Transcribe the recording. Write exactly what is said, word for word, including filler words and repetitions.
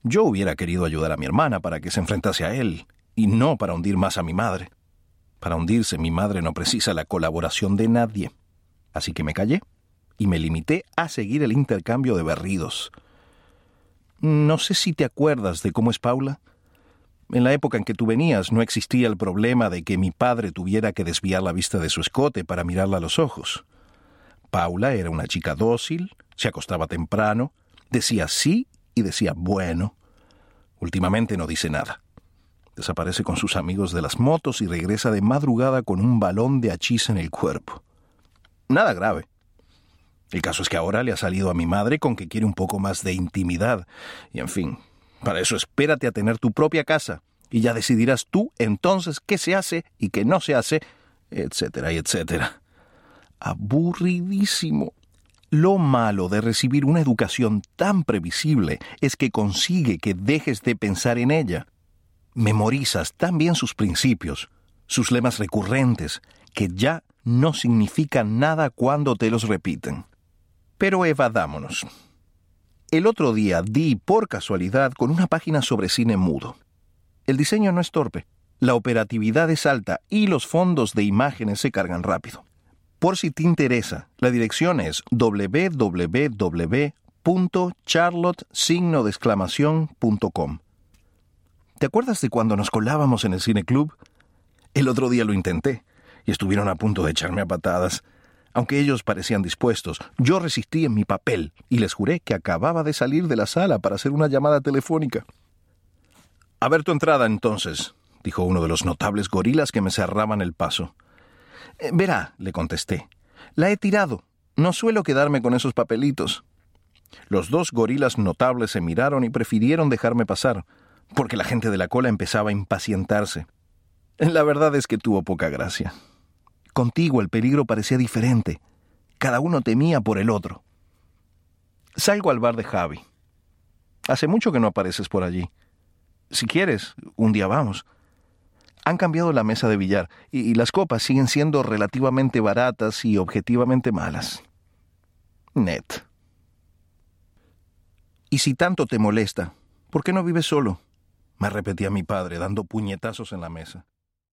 Yo hubiera querido ayudar a mi hermana para que se enfrentase a él, y no para hundir más a mi madre. Para hundirse, mi madre no precisa la colaboración de nadie. Así que me callé y me limité a seguir el intercambio de berridos. No sé si te acuerdas de cómo es Paula. En la época en que tú venías no existía el problema de que mi padre tuviera que desviar la vista de su escote para mirarla a los ojos. Paula era una chica dócil, se acostaba temprano, decía sí y decía bueno. Últimamente no dice nada. Desaparece con sus amigos de las motos y regresa de madrugada con un balón de hachís en el cuerpo. Nada grave. El caso es que ahora le ha salido a mi madre con que quiere un poco más de intimidad. Y en fin, para eso espérate a tener tu propia casa. Y ya decidirás tú entonces qué se hace y qué no se hace, etcétera y etcétera. Aburridísimo. Lo malo de recibir una educación tan previsible es que consigue que dejes de pensar en ella. Memorizas tan bien sus principios, sus lemas recurrentes, que ya no significan nada cuando te los repiten. Pero evadámonos. El otro día di por casualidad con una página sobre cine mudo. El diseño no es torpe, la operatividad es alta y los fondos de imágenes se cargan rápido. Por si te interesa, la dirección es doble u doble u doble u punto charlotte signo de exclamación punto com. ¿Te acuerdas de cuando nos colábamos en el cineclub? El otro día lo intenté y estuvieron a punto de echarme a patadas. Aunque ellos parecían dispuestos, yo resistí en mi papel y les juré que acababa de salir de la sala para hacer una llamada telefónica. «A ver tu entrada, entonces», dijo uno de los notables gorilas que me cerraban el paso. Eh, «Verá», le contesté, «la he tirado. No suelo quedarme con esos papelitos». Los dos gorilas notables se miraron y prefirieron dejarme pasar, porque la gente de la cola empezaba a impacientarse. La verdad es que tuvo poca gracia. Contigo el peligro parecía diferente. Cada uno temía por el otro. Salgo al bar de Javi. Hace mucho que no apareces por allí. Si quieres, un día vamos. Han cambiado la mesa de billar y, y las copas siguen siendo relativamente baratas y objetivamente malas. Ned. Y si tanto te molesta, ¿por qué no vives solo?, me repetía mi padre, dando puñetazos en la mesa.